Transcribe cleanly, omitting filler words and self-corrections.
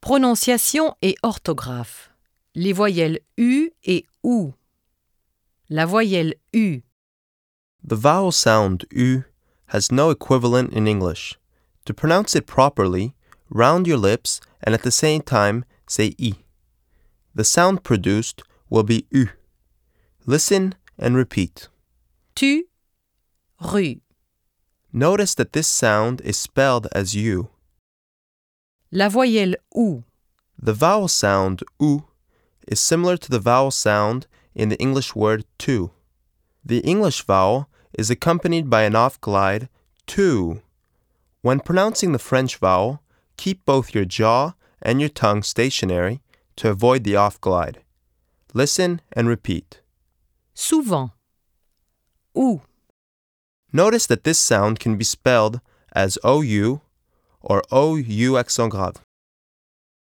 Prononciation et orthographe. Les voyelles U et OU. La voyelle U. The vowel sound U has no equivalent in English. To pronounce it properly, round your lips and at the same time say I. The sound produced will be U. Listen and repeat. Tu, rue. Notice that this sound is spelled as U. La voyelle OU. The vowel sound U is similar to the vowel sound in the English word to. The English vowel is accompanied by an off-glide to. When pronouncing the French vowel, keep both your jaw and your tongue stationary to avoid the off-glide. Listen and repeat. Souvent. OU. Notice that this sound can be spelled as OU or OU accent grave.